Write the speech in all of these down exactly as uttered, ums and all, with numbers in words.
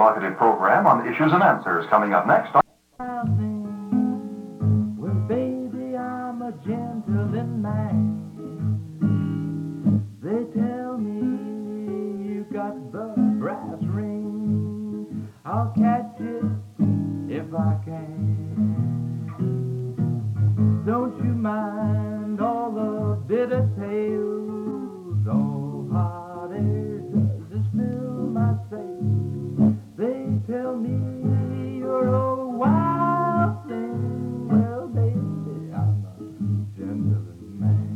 provocative program on issues and answers coming up next. Well, baby, I'm a gentleman man. They tell me you got the brass ring. I'll catch it if I can. Don't you mind all the bitter tales? Oh, hot air does fill my sails. They tell me you're a wild thing. Well, baby, I'm a gentleman man.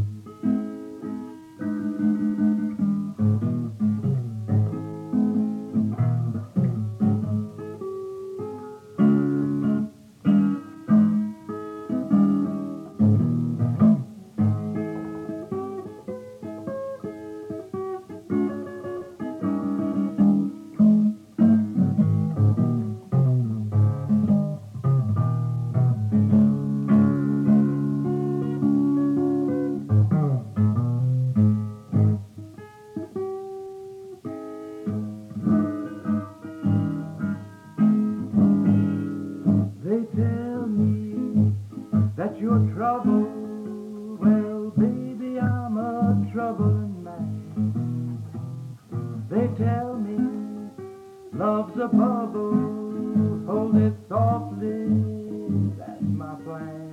They tell me that you're troubled. Well, baby, I'm a troubling man. They tell me love's a bubble. Hold it softly, that's my plan.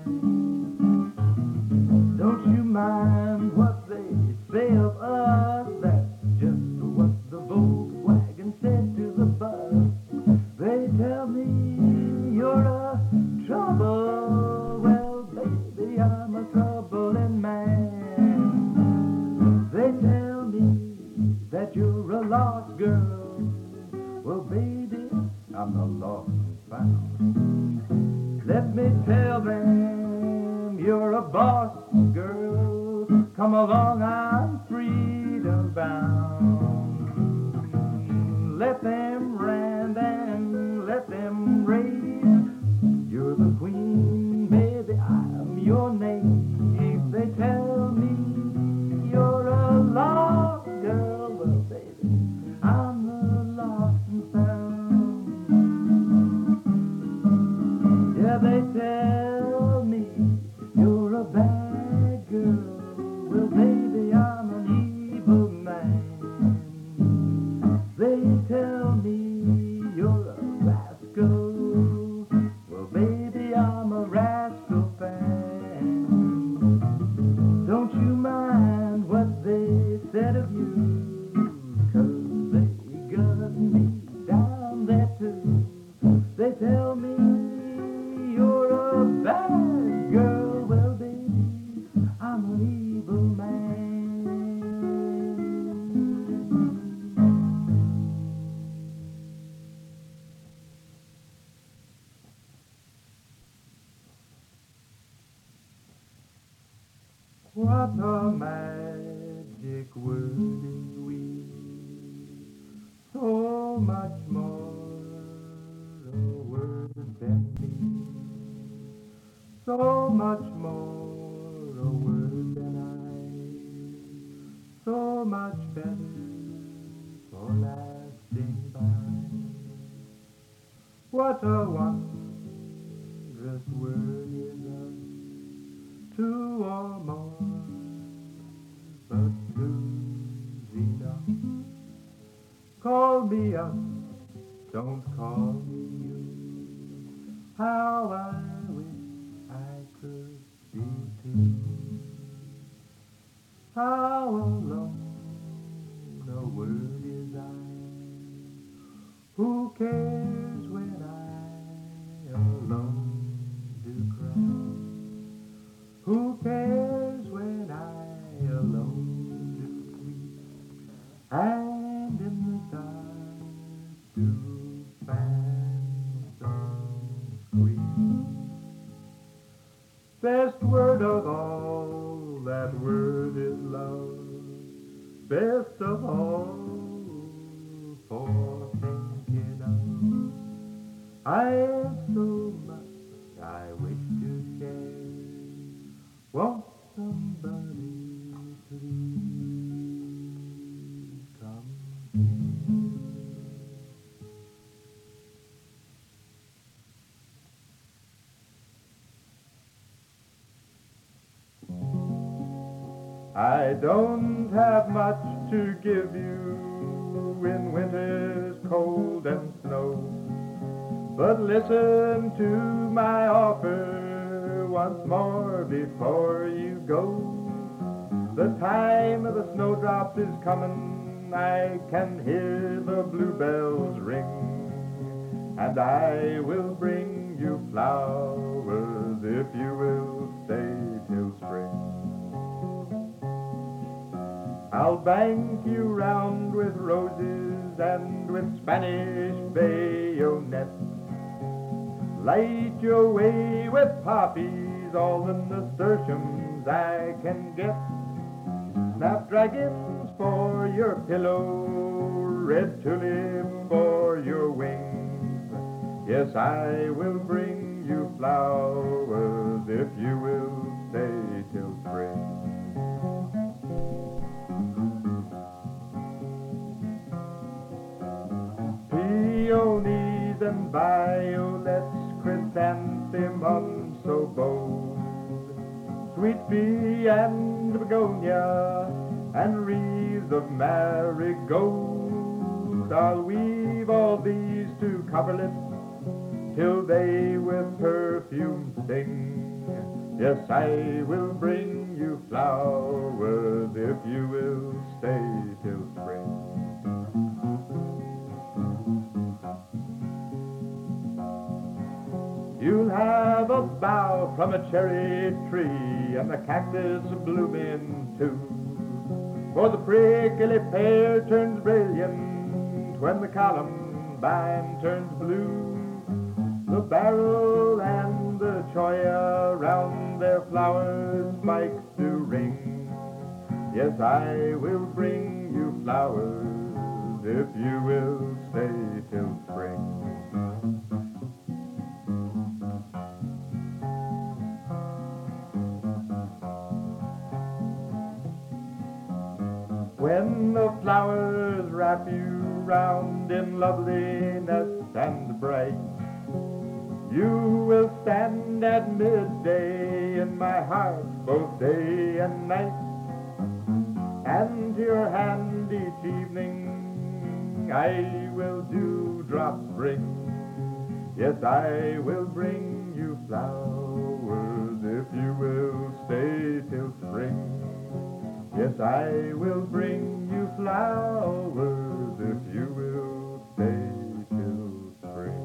Don't you mind what they say of us? That's just what the Volkswagen said to the bus. They tell me you're a trouble. Well, baby, I'm a troubling man. They tell me that you're a lost girl. Well, baby, I'm the lost and found. Let me tell them you're a boss girl. Come along, I'm freedom bound. Let them rant and let them rave. You're the queen, baby, I'm your knave. They tell me you're a lost girl. Well, baby, I'm the lost and found. Yeah, they tell me you're a bad girl. Well, baby, I'm an evil man. They tell me you're a rascal. Well, baby, I'm a rascal fan. Don't you mind what they said of you? 'Cause they got me down there too. They tell me you're a bad girl. Well, baby, I'm an evil man. What a magic word is we, so much more a word than me, so much more a word than I, so much better for lasting by. What a wondrous word is us, two or more, but two's enough. Call me up, don't call me you. How I wish I could be too. How alone a word is I. Who cares when I alone do cry? Who cares when I alone do weep? And in the dark do phantoms creep? Best word of all, that word is love. Best of all for thinking of. I have so much I wish to share. Won't somebody please? I don't have much to give you in winter's cold and snow, but listen to my offer once more before you go. The time of the snowdrops is coming, I can hear the bluebells ring, and I will bring you flowers if you will stay till spring. I'll bank you round with roses and with Spanish bayonets, light your way with poppies, all the nasturtiums I can get, snapdragons for your pillow, red tulip for your wings. Yes, I will bring you flowers if you will stay till spring. Peonies and violets, chrysanthemums so bold, sweet pea and begonia, and wreaths of marigold. I'll weave all these to coverlets till they with perfume sing. Yes, I will bring you flowers if you will stay till spring. You'll have a bough from a cherry tree and the cactus blooming too, for the prickly pear turns brilliant when the columbine turns blue. The beryl and the cholla round their flowers spikes do ring. Yes, I will bring you flowers if you will stay till spring. When the flowers wrap you round in loveliness and bright, you will stand at midday in my heart both day and night, and to your hand each evening I will dewdrops bring. Yes, I will bring you flowers if you will stay till spring. Yes, I will bring you flowers if you will stay till spring.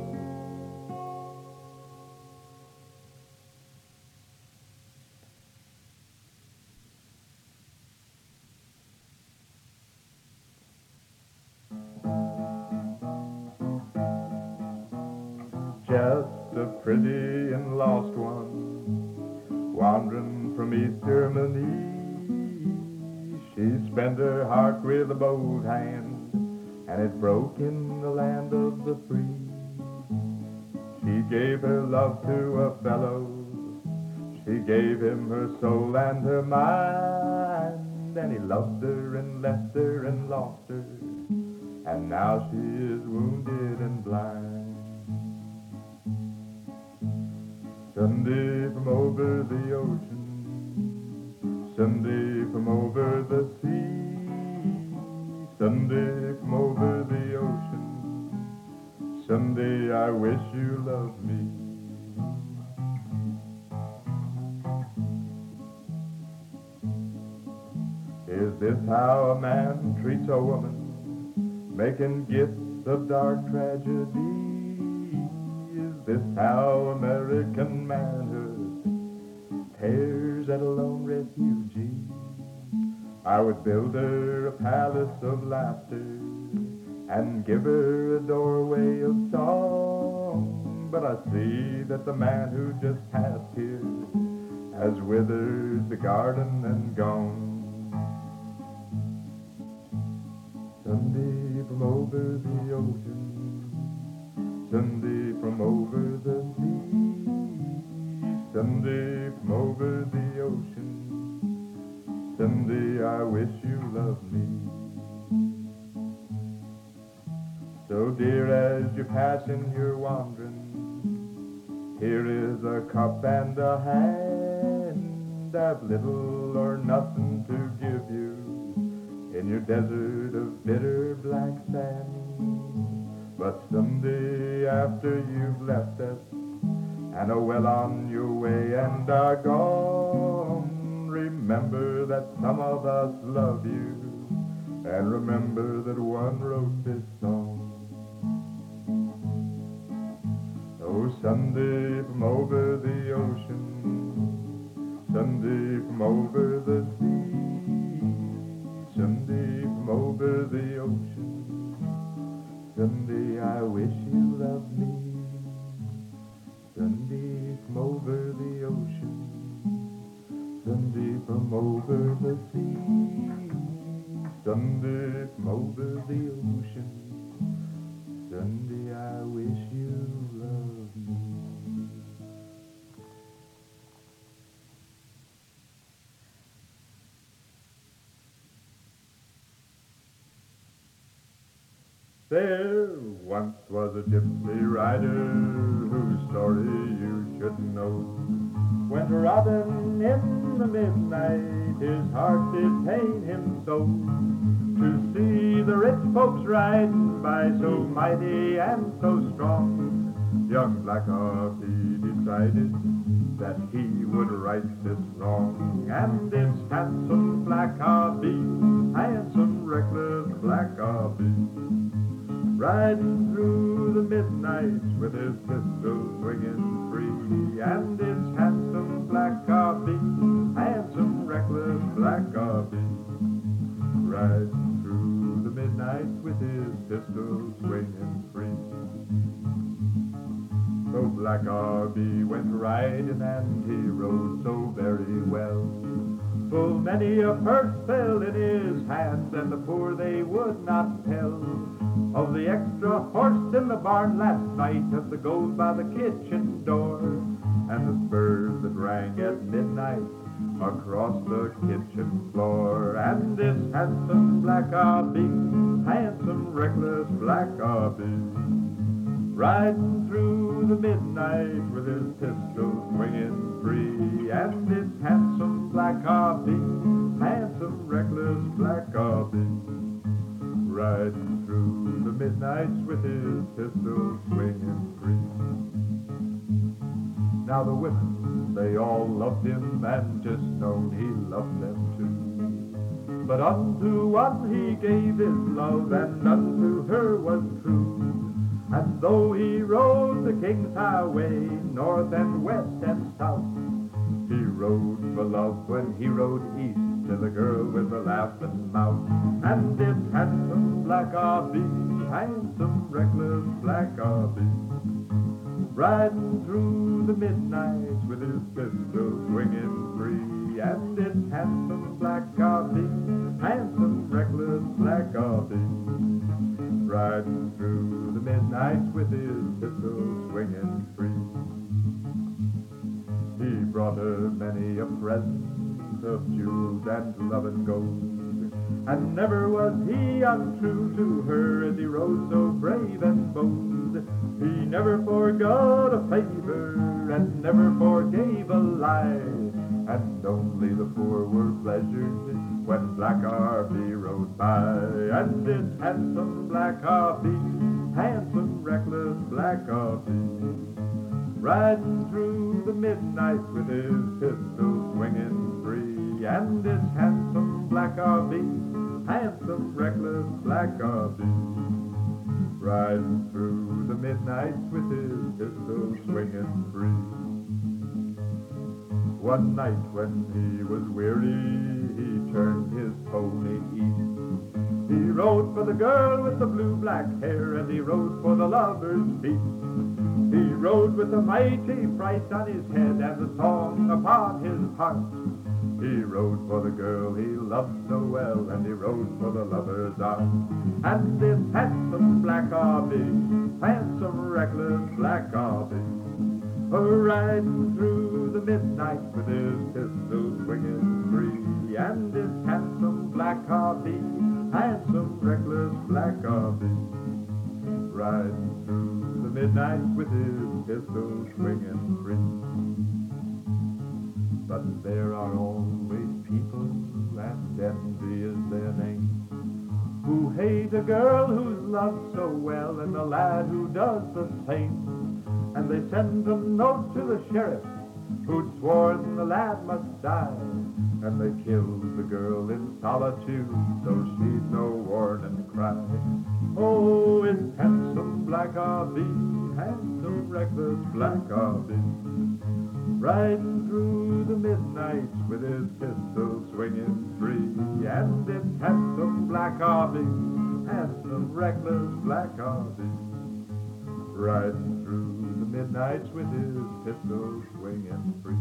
Just a pretty and lost one, wandering from East Germany. She spent her heart with a bold hand, and it broke in the land of the free. She gave her love to a fellow, she gave him her soul and her mind, and he loved her and left her and lost her, and now she is wounded and blind. Sunday from over the ocean, Sunday from over the sea, Sunday from over the ocean, someday I wish you loved me. Is this how a man treats a woman, making gifts of dark tragedy? Is this how American manhood tears at a lone refugee? I would build her a palace of laughter and give her a doorway of song, but I see that the man who just passed here has withered the garden and gone. Sunday from over the ocean, Sunday from over the sea, Sunday from over the ocean, someday I wish you loved me. So dear, as you pass in your wandering, here is a cup and a hand. I've little or nothing in your desert of bitter black sand. But someday after you've left us and are well on your way and are gone, remember that some of us love you, and remember that one wrote this song. Oh, someday from over the ocean, someday from over the sea, someday from over the ocean, someday I wish you loved me. Someday from over the ocean, someday from over the sea, someday from over the ocean, someday I wish you loved me. There once was a gypsy rider whose story you should know. Went riding in the midnight, his heart did pain him so, to see the rich folks riding by so mighty and so strong. Young Black Hawk, he decided that he would right this wrong, and it's handsome Black Hobby, handsome reckless Black Hobby, riding through the midnight with his pistol swinging free, and it's handsome Black Hobby, handsome reckless Black Hobby, riding through the midnight with his pistol swinging free. So Black Hobby went riding and he rode so very well. Full many a purse fell in his hands, and the poor they would not tell of the extra horse in the barn last night, of the gold by the kitchen door, and the spurs that rang at midnight across the kitchen floor. And this handsome Black Hobby, handsome reckless Black Hobby, riding through the midnight with his pistol swinging free. And this handsome Black Hobby, handsome reckless Black Hobby, riding through the midnights with his pistol swinging free. Now the women, they all loved him, and just known he loved them too. But unto one he gave his love, and unto her was true. And though he rode the King's Highway, north and west and south, he rode for love when he rode east to the girl with the laughing mouth. And this handsome Black Hobby, handsome reckless Black Hobby, riding through the midnight with his pistol swinging free. And this handsome Black Hobby, handsome reckless Black Hobby, riding through the midnight with his pistol swinging free. He brought her many a present of jewels and love and gold, and never was he untrue to her as he rode so brave and bold. He never forgot a favor and never forgave a lie, and only the poor were pleasured when Black Hobby rode by. And this handsome Black Hobby, handsome reckless Black Hobby, riding through the midnight with his pistol swinging free. And this handsome Black Hobby, handsome reckless Black Hobby, riding through the midnight with his pistol swinging free. One night when he was weary, he turned his pony east. He rode for the girl with the blue-black hair, and he rode for the lover's feast. He rode with a mighty price on his head and a song upon his heart. He rode for the girl he loved so well, and he rode for the lover's arm. And this handsome Black Hobby, handsome reckless Black Hobby, riding through the midnight with his pistol swinging free. And this handsome Black Hobby, handsome reckless Black Hobby, riding through the midnight with his pistol swinging free. But there are always people, and envy is their name, girl who's loved so well and the lad who does the same. And they sent a note to the sheriff who'd sworn the lad must die. And they killed the girl in solitude so she'd no warning cry. Oh, it's handsome Black Aubie, handsome reckless Black Aubie, riding through the midnight with his pistol swinging free. And it's handsome Black Aubie, handsome reckless Black Aubie, riding through the midnights with his pistol swinging free.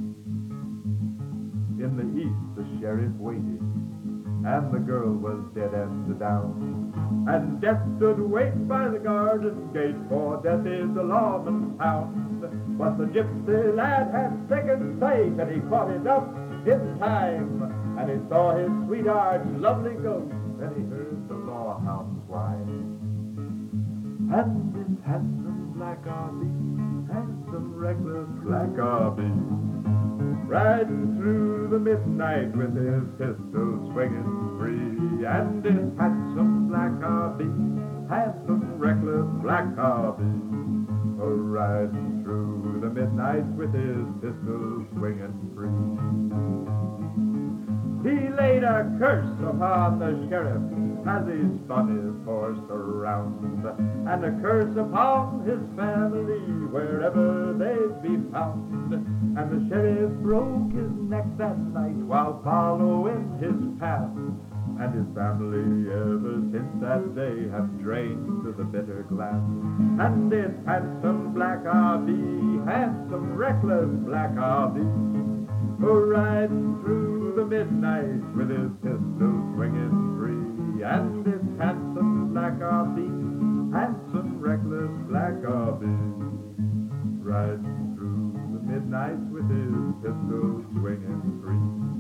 In the east the sheriff waited, and the girl was dead and down. And death stood wait by the garden gate, for death is the lawman's hound. But the gypsy lad had second sight, and he caught it up in time. And he saw his sweetheart's lovely ghost, and he heard the lawhound's whine. And this handsome Black Aubie, handsome reckless Black Aubie, riding through the midnight with his pistol swinging free. And his handsome Black Aubie, handsome reckless Black Aubie, oh, riding through the midnight with his pistol swinging free. He laid a curse upon the sheriff as he spun his horse around, and a curse upon his family wherever they'd be found. And the sheriff broke his neck that night while following his path, and his family ever since that day have drained the bitter glass. And it's handsome Black Aubie, handsome reckless Black Aubie, oh, riding through the midnight with his pistol swinging free. And it's handsome Black Aubie, handsome reckless Black Aubie, riding through the midnight with his pistol swinging free.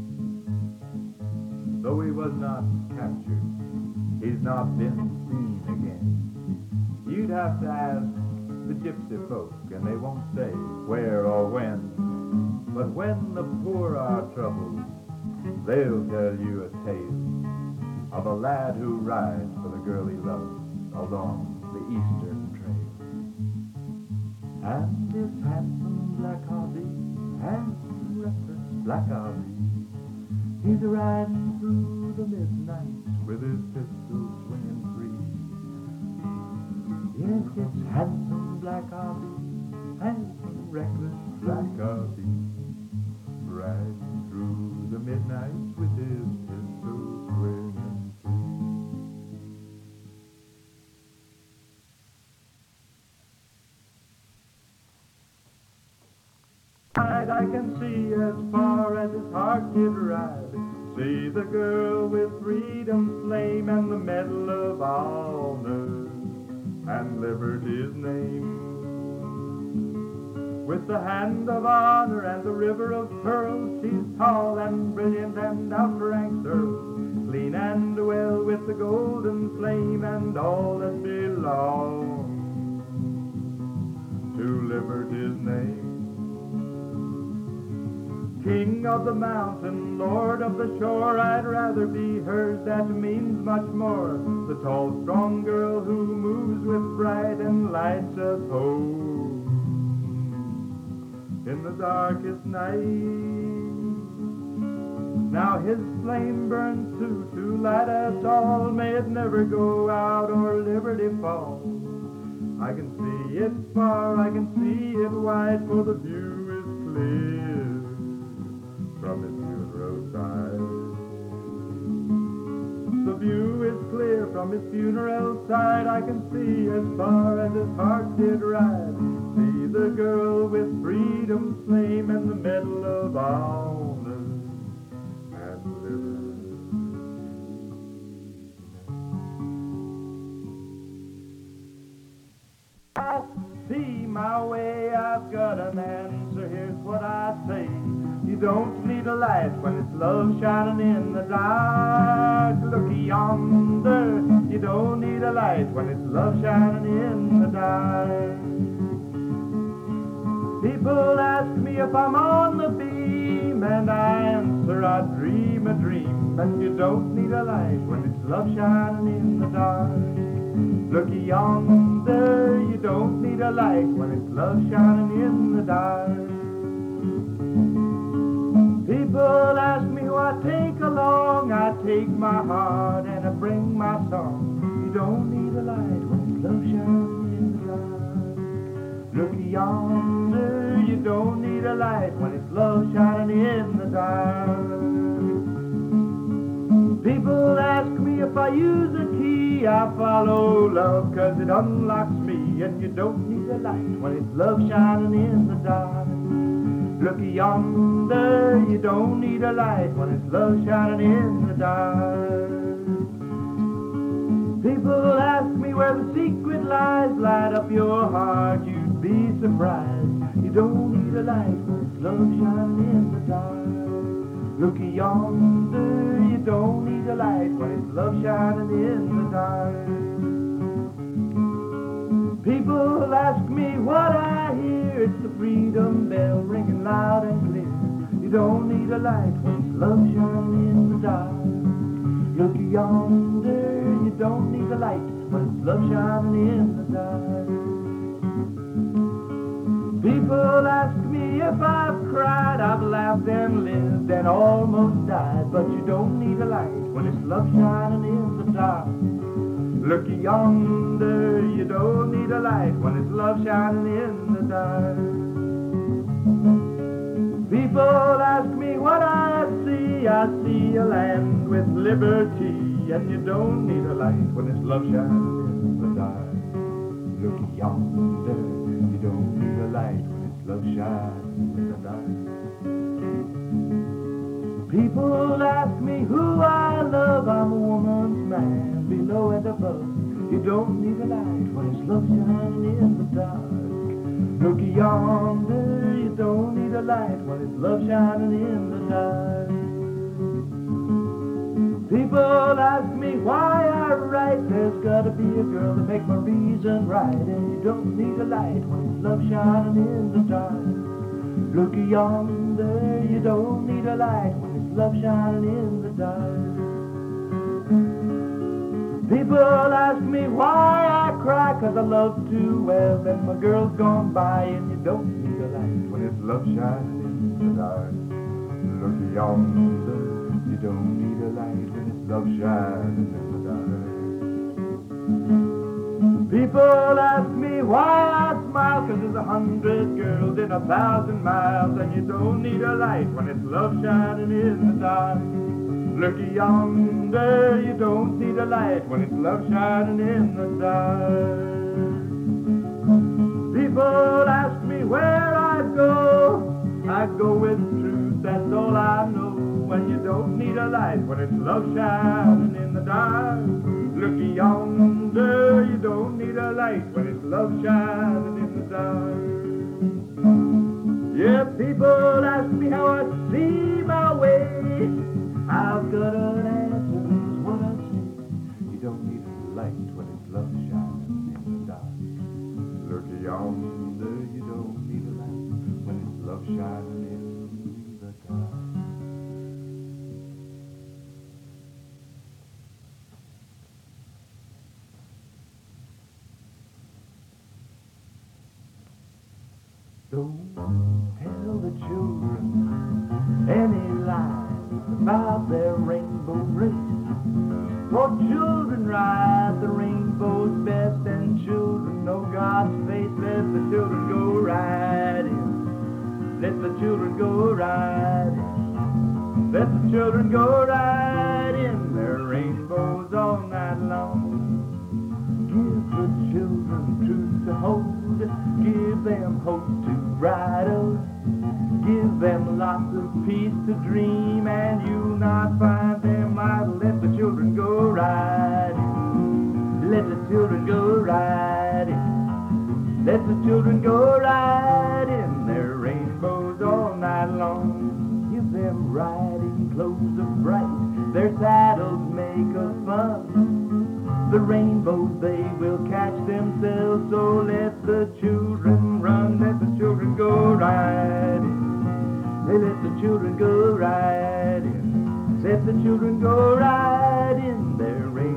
Though he was not captured, he's not been seen again. You'd have to ask the gypsy folk, and they won't say where or when. But when the poor are troubled, they'll tell you a tale of a lad who rides for the girl he loves along the eastern trail. And this handsome Black Aubie, handsome reckless Black Aubie, he's riding through the midnight with his pistol swinging free. Yes, it's handsome Black Aubie, handsome reckless Black Aubie, riding through the midnight with his pistol swinging free. I can see as far as his heart did ride, see the girl with freedom's flame and the medal of honor and liberty's name. With the hand of honor and the river of pearls, she's tall and brilliant and outranked earls, clean and well with the golden flame and all that belongs to liberty's name. King of the mountain, lord of the shore, I'd rather be hers, that means much more. The tall, strong girl who moves with pride and lights us home in the darkest night. Now his flame burns too, to light us all, may it never go out or liberty fall. I can see it far, I can see it wide, for the view is clear from his funeral side. The view is clear from his funeral side, I can see as far as his heart did ride. See the girl with freedom's flame and the medal of honor and liberty. I see my way, I've got an answer, here's what I say. You don't need a light when it's love shining in the dark. Look yonder, you don't need a light when it's love shining in the dark. People ask me if I'm on the beam, and I answer I dream a dream. But you don't need a light when it's love shining in the dark. Look yonder, you don't need a light when it's love shining in the dark. People ask me who I take along. I take my heart and I bring my song. You don't need a light when it's love shining in the dark. Look yonder, you don't need a light when it's love shining in the dark. People ask me if I use a key. I follow love cause it unlocks me. And you don't need a light when it's love shining in the dark. Look yonder, you don't need a light when it's love shining in the dark. People ask me where the secret lies. Light up your heart, you'd be surprised. You don't need a light when it's love shining in the dark. Look yonder, you don't need a light when it's love shining in the dark. People ask me what I hear. It's the freedom bell ringing loud and clear. You don't need a light when it's love shining in the dark. Look yonder, you don't need a light when it's love shining in the dark. People ask me if I've cried. I've laughed and lived and almost died. But you don't need a light when it's love shining in the dark. Look yonder, you don't need a light when it's love shining in the dark. People ask me what I see. I see a land with liberty. And you don't need a light when it's love shining in the dark. Look yonder, you don't need a light when it's love shining in the dark. People ask me who I love. I'm a woman's man, below and above. You don't need a light when it's love shining in the dark. Look yonder, you don't need a light when it's love shining in the dark. People ask me why I write. There's gotta be a girl to make my reason right. And you don't need a light when it's love shining in the dark. Look yonder, you don't need a light when it's love shining in the dark. People ask me why I cry, cause I love too well. Then my girl's gone by, and you don't need a light when it's love shining in the dark. Look yonder, you don't need a light when it's love shining in the dark. People ask me why I smile, cause there's a hundred girls in a thousand miles. And you don't need a light when it's love shining in the dark. Look yonder, you don't need a light when it's love shining in the dark. People ask me where I go. I go with truth, that's all I know. And you don't need a light when it's love shining in the dark. Look yonder, you don't need a light when it's love shining in the dark. Yeah, people ask me how I see my way. I've got an answer, is what I say. You don't need a light when it's love shining in the dark. Look yonder, you don't need a light when it's love shining in the dark. Don't tell the children any lies about their rainbow race. For children ride the rainbow's best, and children know God's face. Let the children go riding. Let the children go riding. Let the children go riding their rainbows all night long. Give the children truth to hold. Give them hope to ride on. Give them lots of peace to dream, and you'll not find them idle. Let the children go riding. Let the children go riding. Let the children go riding their rainbows all night long. Give them riding clothes of bright, their saddles make of fun. The rainbows they will catch themselves, so let the children run. Let the children go riding. They let the children go riding. Let the children go riding their rainbows.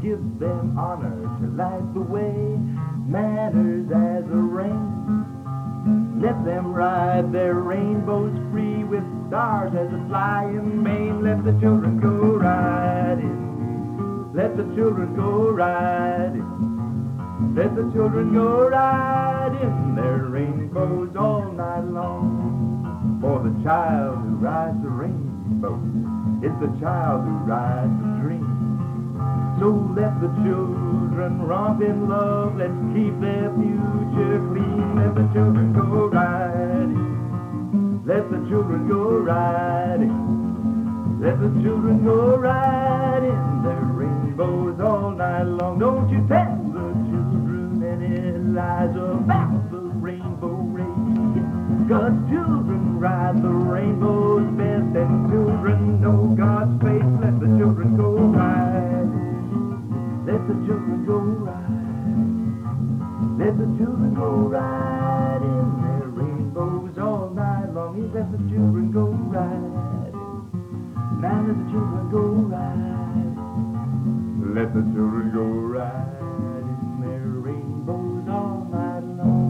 give them honor to light the way, manners as a rain. Let them ride their rainbows free with stars as a flying mane. Let the children go riding, let the children go riding, let the children go riding their rainbows all night long. For the child who rides the rainbow, it's the child who rides the dream. So let the children romp in love, let's keep their future clean. Let the children go riding, let the children go riding, let the children go riding their rainbows all night long. Don't you tell the children any lies about the rainbow race, 'cause children ride the rainbows best, and children know God's face. Let the children go riding, let the children go riding, let the children go riding their rainbows all night long. Let the children go riding, now let the children go riding, let the children go riding their rainbows all night long.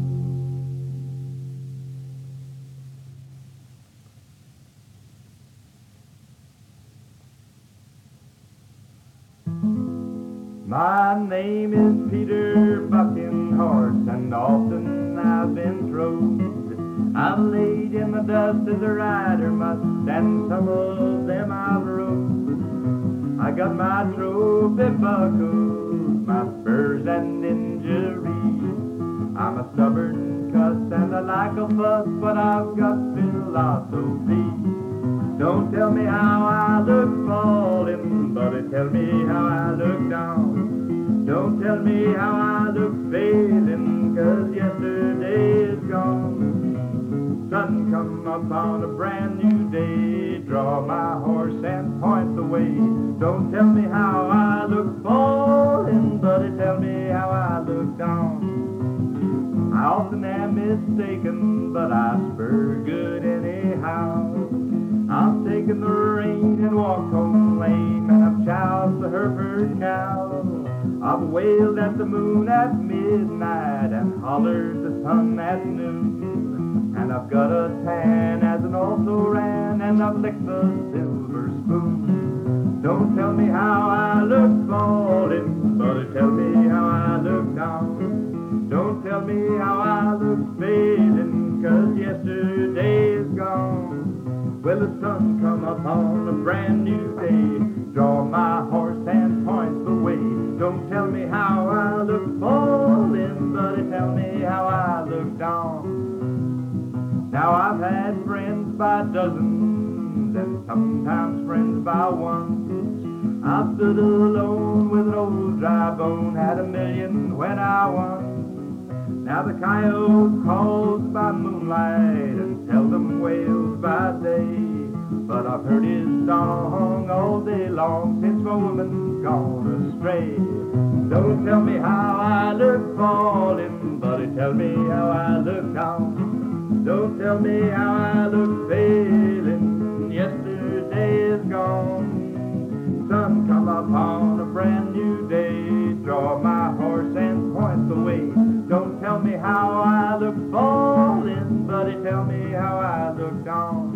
My name is Peter Buckenhorse, and often I've been throwed. I've laid in the dust as a rider must, and some of them I've rode. I got my trophy buckles, my spurs and injuries. I'm a stubborn cuss and I like a fuss, but I've got philosophy. Don't tell me how I look falling, but tell me how I look down. Don't tell me how I look failing, 'cause yesterday is gone. Sun come up on a brand new day, draw my horse and point the way. Don't tell me how I look falling, but tell me how I look down. I often am mistaken, but I spur good anyhow. I've taken the rein and walked home lame, and I've choused the Hereford cow. I've wailed at the moon at midnight and hollered the sun at noon. And I've got a tan as an also ran, and I've licked the silver spoon. Don't tell me how I look falling, but tell me how I look down. Don't tell me how I look failing, 'cause yesterday is gone. Well, the sun come up on a brand new day, draw my horse and point the way. Don't tell me how I look falling, but tell me how I look down. Now I've had friends by dozens, and sometimes friends by one. I've stood alone with an old dry bone, had a million when I won. Now the coyote calls by moonlight and seldom wails by day, but I've heard his song all day long since my woman's gone astray. Don't tell me how I look falling, but tell me how I look down. Don't tell me how I look failing, yesterday is gone. Sun come up on a brand new day, draw my horse and point the way. Don't tell me how I look falling, but tell me how I look down.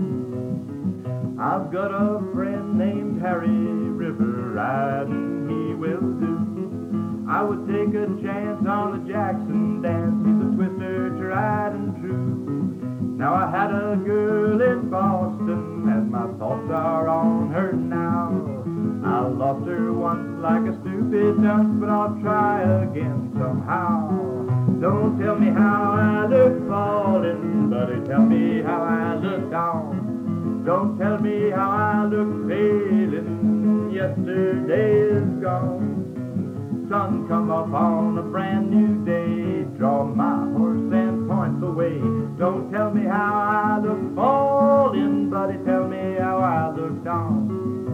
I've got a friend named Harry River riding, he will do. I would take a chance on the Jackson dance, he's a twister tried and true. Now I had a girl in Boston, and my thoughts are on her now. I lost her once like a stupid dunce, but I'll try again somehow. Don't tell me how I look falling, but tell me how I look down. Don't tell me how I look failing, yesterday is gone. Sun come up on a brand new day, draw my horse and point the way. Don't tell me how I look falling, but tell me how I look down.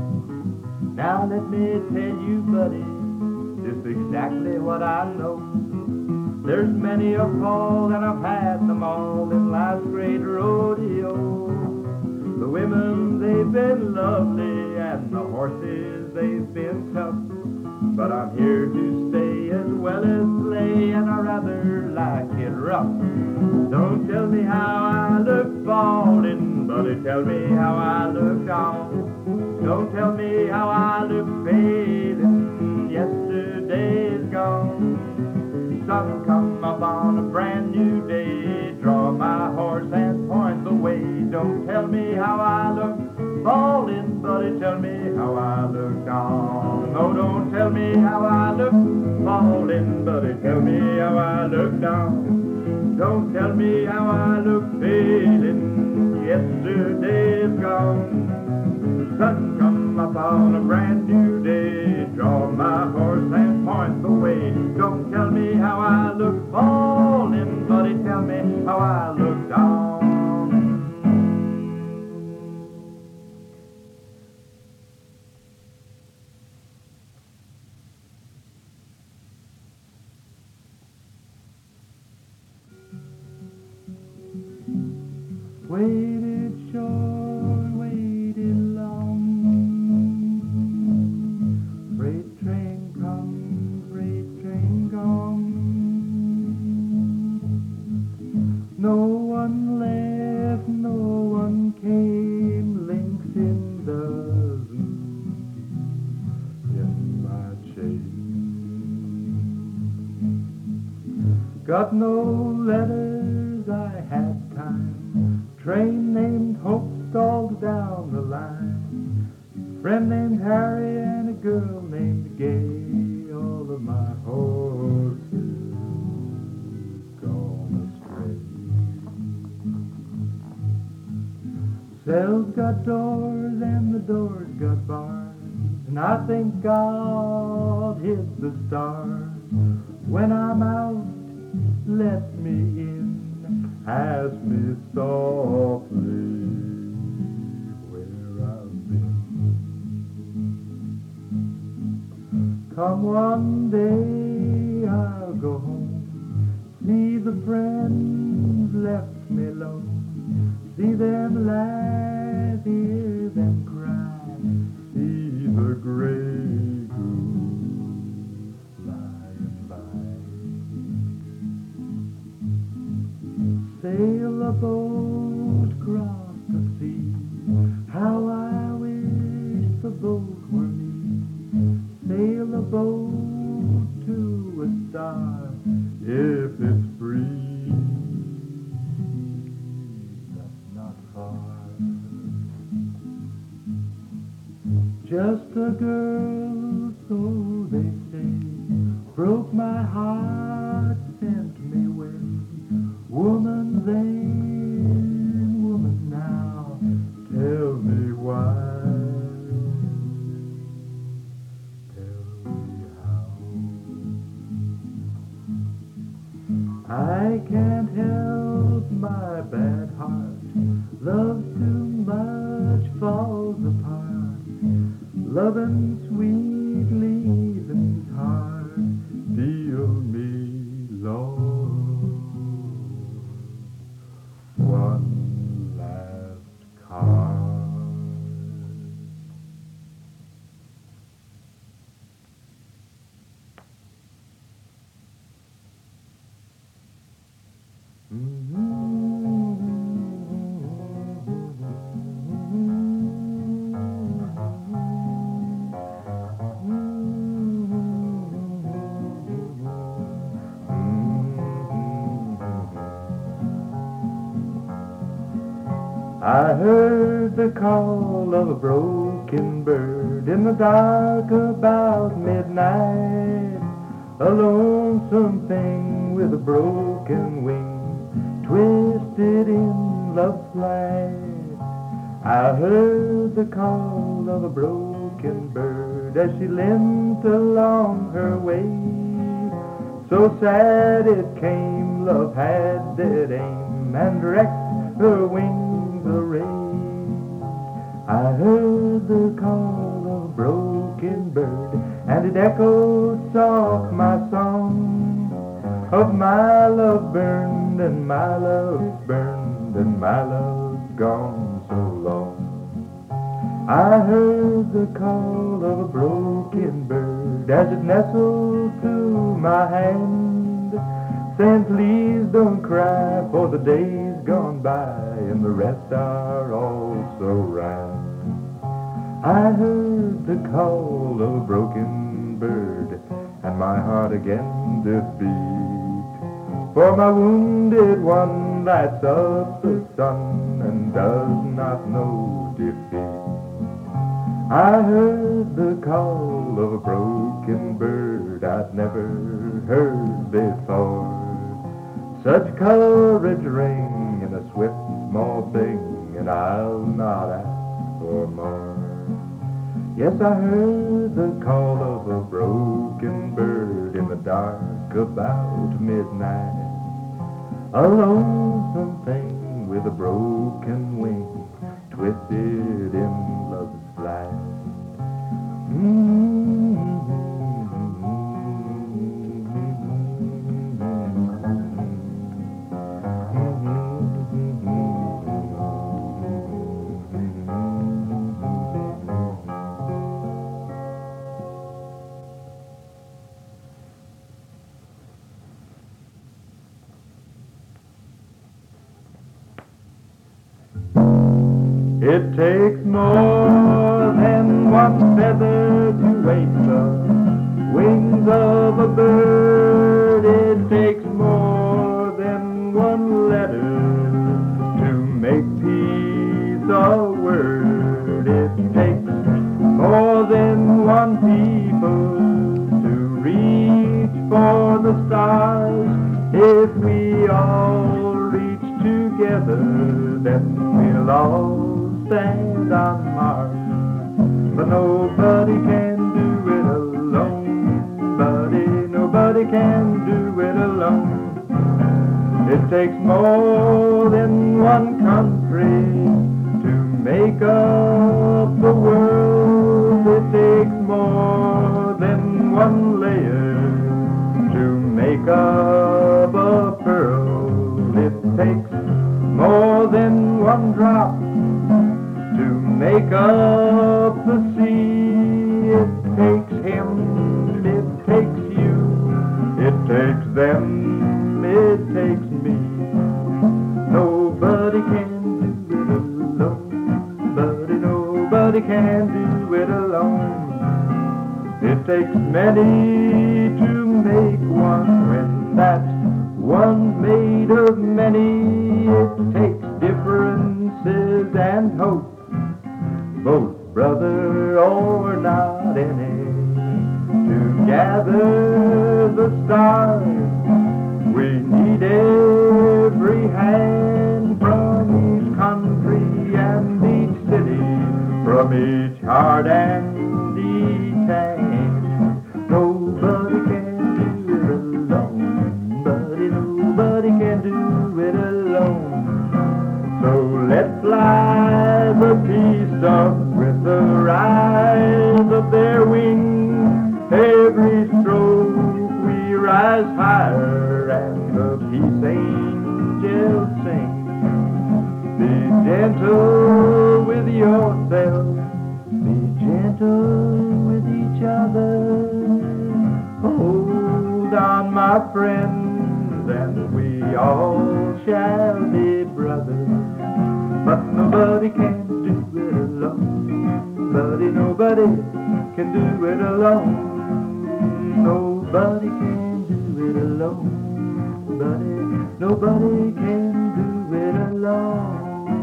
Now let me tell you, buddy, just exactly what I know. There's many a fall, and I've had them all in life's great rodeo. The women, they've been lovely, and the horses, they've been tough. but I'm here to stay as well as play, and I rather like it rough. Don't tell me how I look falling, buddy, tell me how I look down. Don't tell me how I look fading, yesterday is gone. Sun come up on a brand new day, draw my horse and point the way. Don't tell me how I look falling, buddy, tell me how I look down. No, don't tell me how I look falling, buddy, tell me how I look down. Don't tell me how I look fading, yesterday is gone. Sun come up on a brand new day, draw my horse and point the way. Don't tell me how I look falling, buddy, tell me how I look down. Waited short, waited long. Freight train come, freight train gone. No one left, no one came. Links in the zoo, in my chain. Got no letters, I had time. Train named Hope stalled down the line. Friend named Harry and a girl named Gay. All of my horses gone astray. Cells got doors and the doors got bars, and I think God hid the stars. When I'm out, let me in. Ask me softly where I've been. Come one day I'll go home, see the friends left me alone, see them laugh, hear them cry, see the gray goose flying by. Sail a boat across the sea, how I wish the boat were me. Sail a boat to a star, if it's free, that's not far. Just a girl, so they say, broke my heart, sent me away. Woman then, woman now, tell me why, tell me how. I can't help my bad heart, love too much falls apart, loving sweet, leaving's hard, feel me, Lord. One last card. I heard the call of a broken bird in the dark about midnight, a lonesome thing with a broken wing, twisted in love's flight. I heard the call of a broken bird as she limped along her way. So sad it came, love had dead aim and wrecked her wings arrayed. I heard the call of a broken bird, and it echoed soft my song of my love burned and my love burned and my love gone so long. I heard the call of a broken bird as it nestled to my hand, saying, please don't cry, for the days gone by and the rest are also round. I heard the call of a broken bird, and my heart again did beat, for my wounded one lights up the sun and does not know defeat. I heard the call of a broken bird I'd never heard before. Such courage ring in a swift small thing, and I'll not ask for more. Yes, I heard the call of a broken bird in the dark about midnight. A lonesome thing with a broken wing, twisted in love's flight. It takes more than one feather to raise the wings of a bird. It takes more than one letter to make peace a word. It takes more than one people to reach for the stars. If we all reach together, then we'll all stand on Mars. But nobody can do it alone, buddy, nobody can do it alone. It takes more than one country to make up the world. It takes more than one layer to make up a pearl. It takes more than one drop to make up the sea. It takes him, it takes you, it takes them, it takes me. Nobody can do it alone, buddy, nobody can do it alone. It takes many to make one, when that one's made of many. It takes differences and hope, both brother or not any, to gather the stars. We need every hand from each country and each city, from each heart and each hand. Nobody can do it alone, buddy, nobody can do it alone. So let's fly the peace up with the rise of their wings. Every stroke we rise higher and the peace angels sing. Be gentle with yourself, be gentle with each other. Hold on, my friends, and we all shall be brothers. But nobody can do it alone, buddy, nobody can do it alone. Nobody can do it alone, buddy, nobody can do it alone.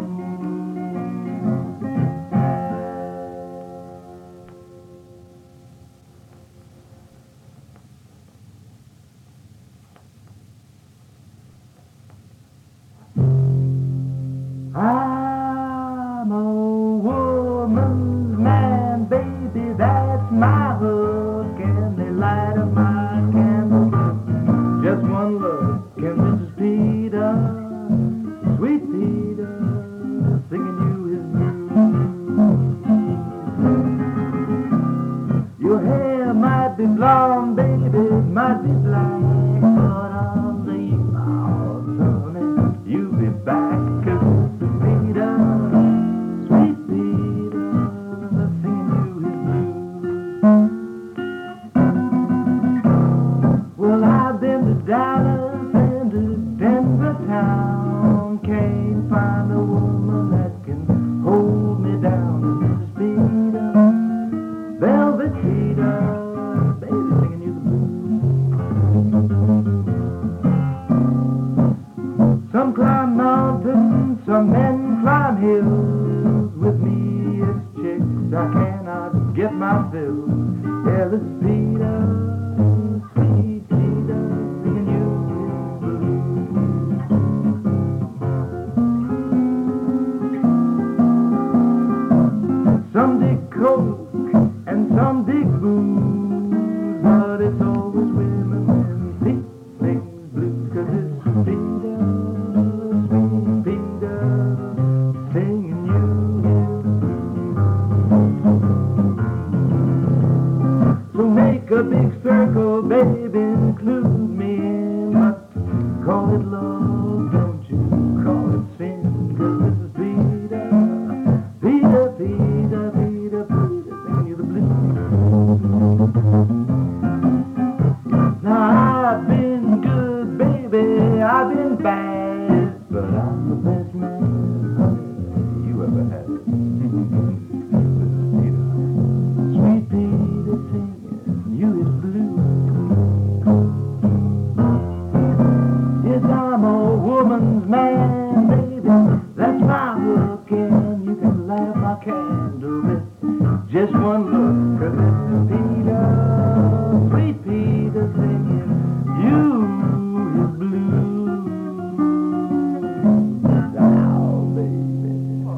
I'm a woman's man, baby, that's my hook, and the light of my candle. Just one look, can Missus Peter, sweet Peter, singing you his blues. Your hair might be blonde, baby, might be black, but I'll leave my honey, you'll be back, 'cause Missus Peter find a woman that can hold me down. And Missus Peter, Velvet Peter, baby singing you the blues. Some climb mountains, some men climb hills. With me it's chicks, I cannot get my fill. Yeah, this is Peter, sweet Peter, singing you the blues. Some dig coke and some dig booze, but it's always women when Pete sings blues. 'Cause it's Peter, sweet Peter, singing you the blues. So make a big circle, baby, include me in, but call it love, don't you call it sin. 'Cause this is Peter, Peter, Peter, Peter, Peter, singing you the blues. Now I've been good, baby, I've been bad, but I'm the best man, honey, you ever had. This is Peter, sweet Peter singing you his blues. Yes, I'm a woman's man, baby, that's my hook, and you can light my candle with just one look. 'Cause this is Peter, sweet Peter singing you his blues. Now, baby.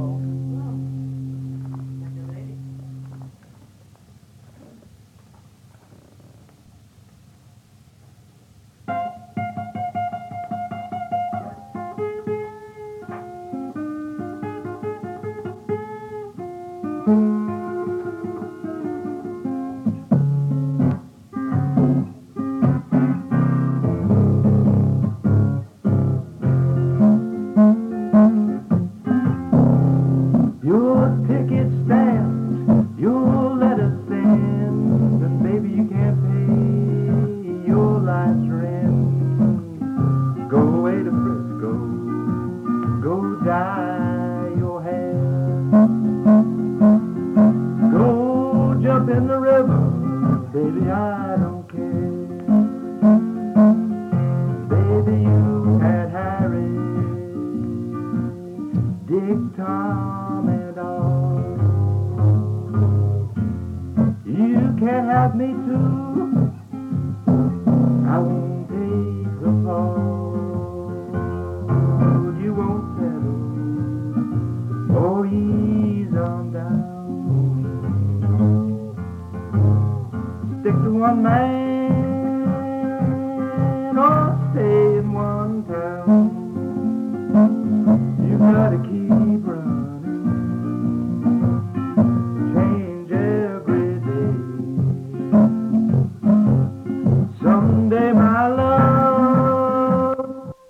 Your ticket stamped, your letter sent, and baby you can't pay your life's rent. Go away to Frisco, go dye your hair, go jump in the river, baby I don't care. Baby you had Harry, Dick, Tom, and all. You can have me too, I won't take the fall. You won't settle, oh ease on down. Stick to one man or stay in one town. You gotta keep running, change every day. Someday, my love.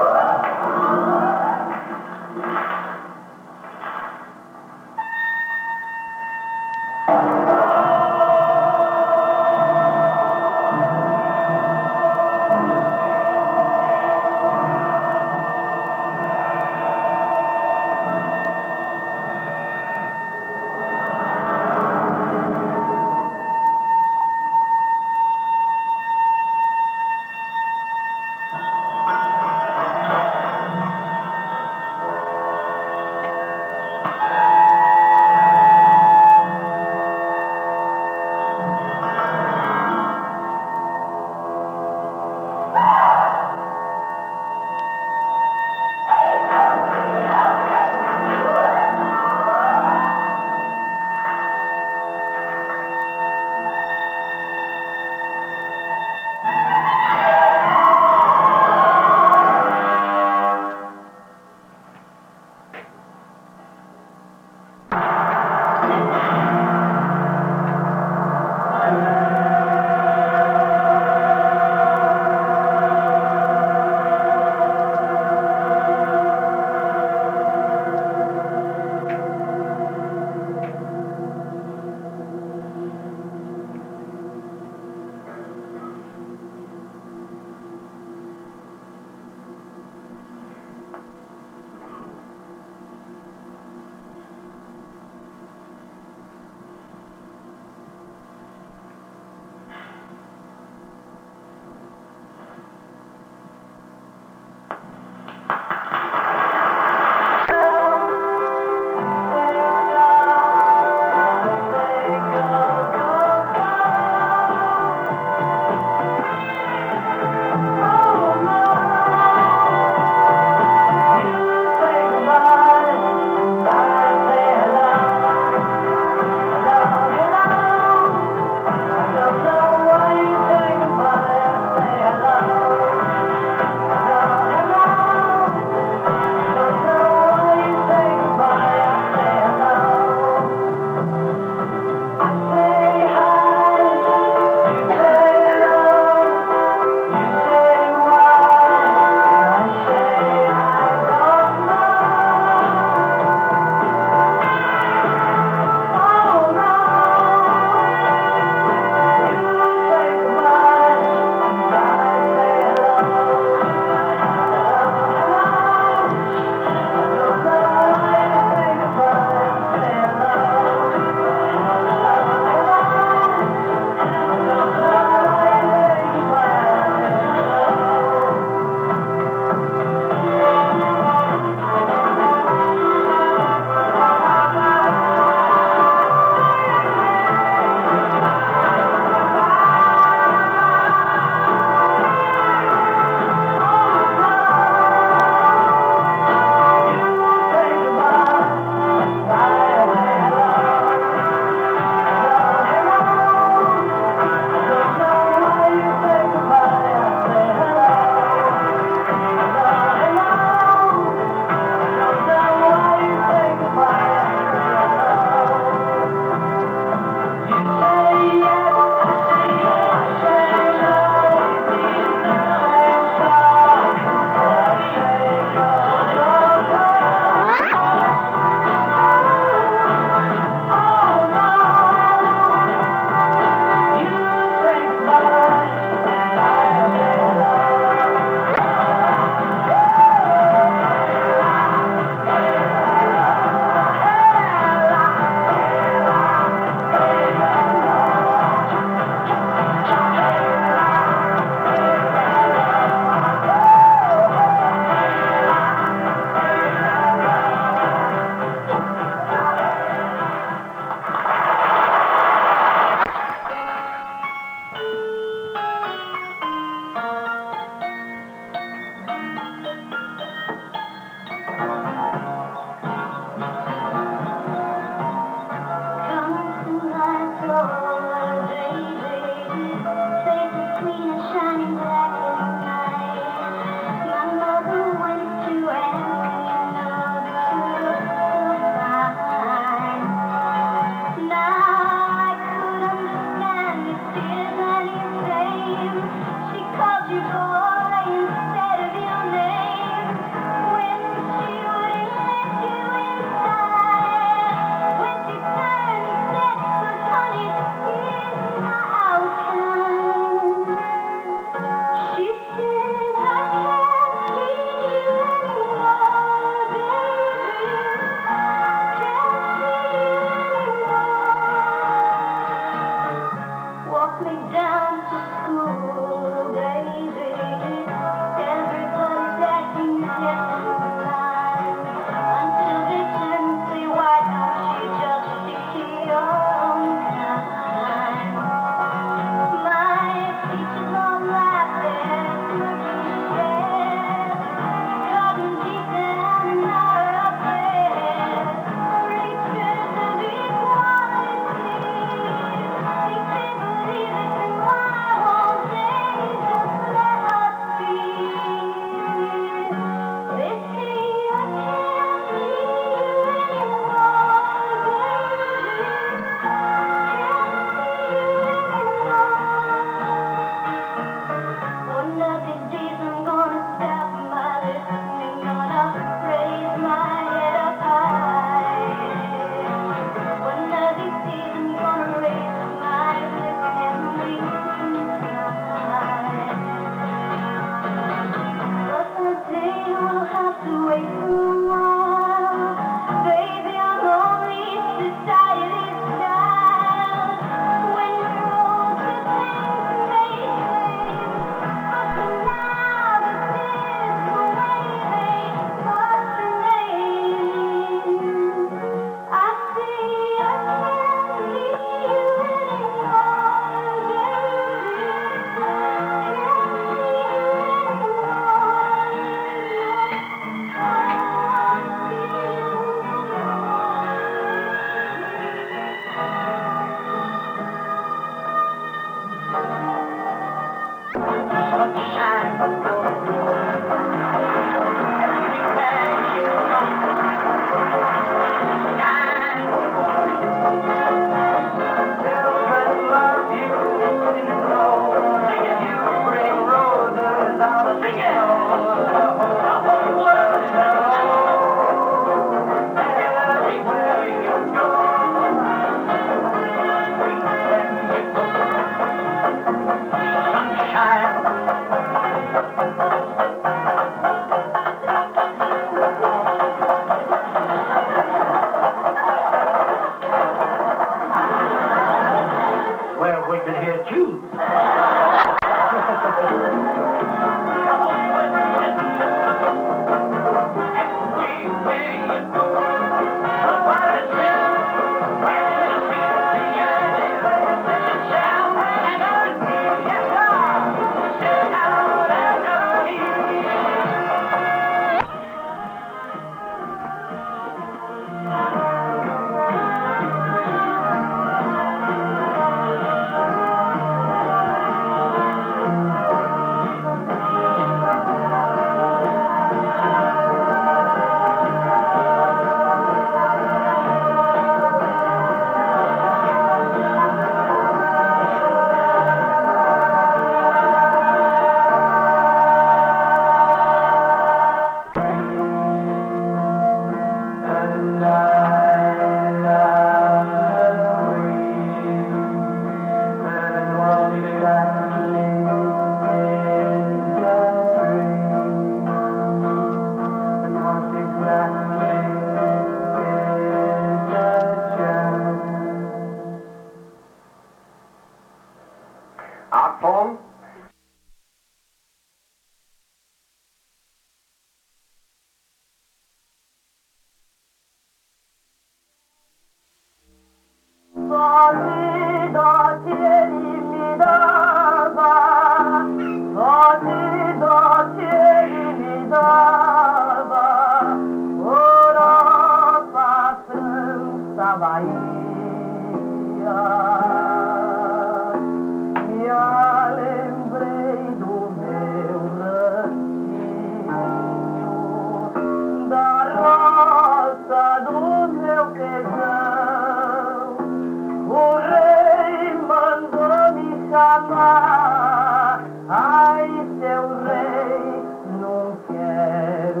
olhar, me lembrei do meu ranchinho, da roça do meu queijão. O rei mandou me chamar, ai, seu rei, não quero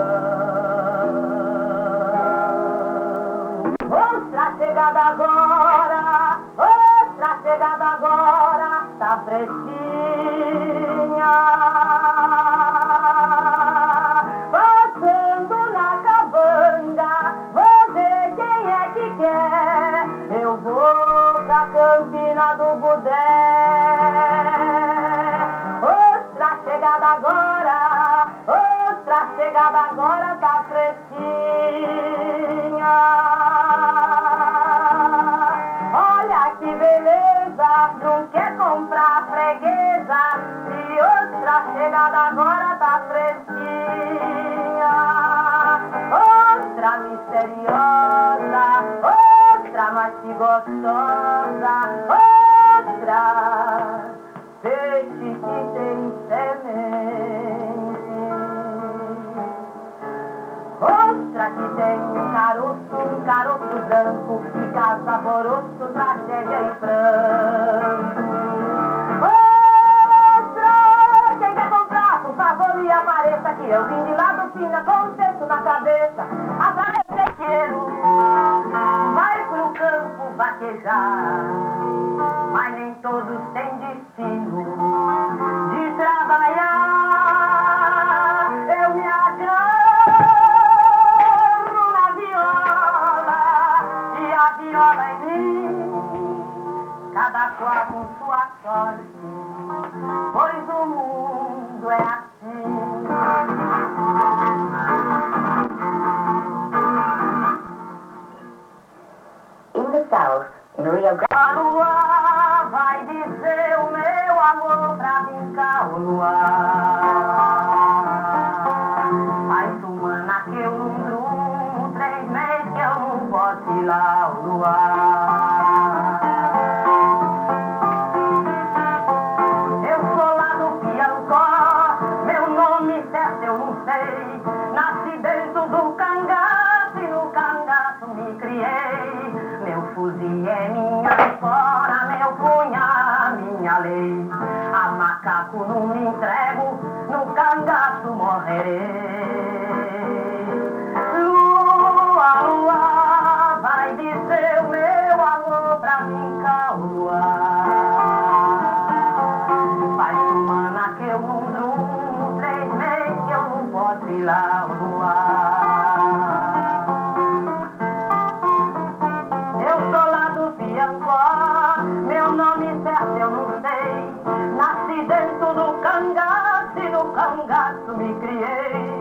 não. Outra chegada agora, outra chegada agora, tá fresquinha. Passando na cabanga, vou ver quem é que quer. Eu vou pra Campina do Budé. Outra chegada agora, outra chegada agora, tá fresquinha. Olha que beleza, não quer comprar freguesa. E outra chegada agora, tá fresquinha. Outra misteriosa, outra mais que gostosa, outra peixe que tem semente, outra que tem um caroço, um caroço branco, fica saboroso, tragédia e pranto. Outra, quem quer comprar, por favor me apareça, que eu vim de lá do Pina com um cesto na cabeça. Atrás do pequeno, vai pro campo vaquejar, mas nem todos têm destino de trabalhar. Eu me agarro na viola e a viola em mim, cada qual com sua sorte, pois o mundo é assim. In the south, in Rio Grande. A lua vai dizer o meu amor pra brincar o luar. Faz semana que eu não durmo, três meses que eu não posso ir lá ao luar. Eu sou lá do Piancó, meu nome certo eu não sei. Nasci dentro do cangaço e no cangaço me criei. Meu fuzil é minha espora, meu punhal, minha lei. A macaco não me entrego, no cangaço morrerei. Lua, lua, vai dizer o meu amor pra brincar o luar. Faz semana que eu não durmo, três meses que eu não posso ir lá ao luar. Eu sou lá do Piancó, meu nome certo eu não sei. Nasci dentro do cangaço e no cangaço me criei.